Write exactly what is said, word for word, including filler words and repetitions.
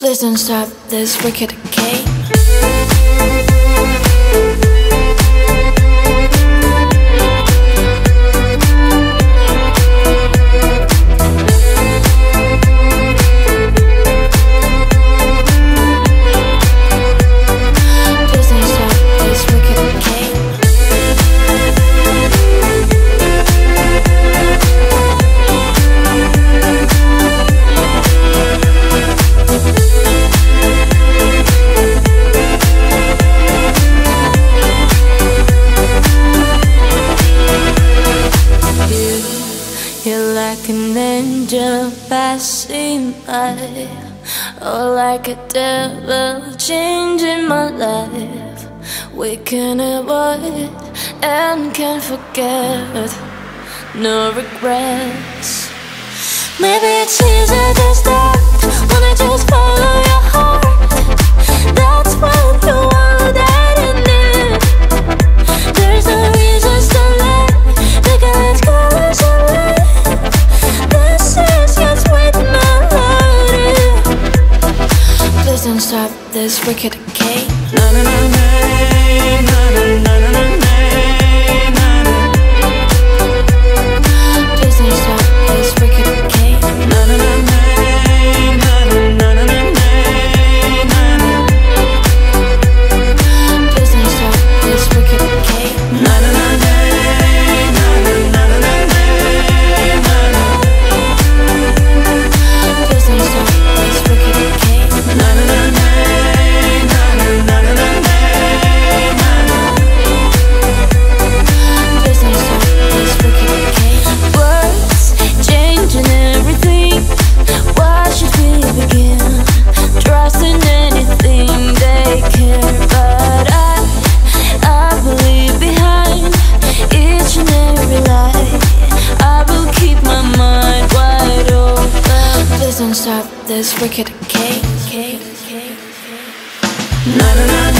Listen, stop this wicked game. You're like an angel passing by, or like a devil changing my life. We can avoid and can't forget, no regrets. Maybe it's easier to start when I just follow your heart. That's what you wanted in it. There's no reason to lie, because colors are light. Listen, stop this wicked game. Na na na na na na na na na. Listen, stop this wicked game. Na na na na na na na na na. Listen, stop this wicked game. Na na na na na na na na na. Listen, stop this wicked game. Na na na na na na na na na. Listen, stop this wicked game. Words changing everything. Why should we begin trusting anything they care? But I, I believe behind each and every lie, I will keep my mind wide open. Listen, stop this wicked game. Na na na.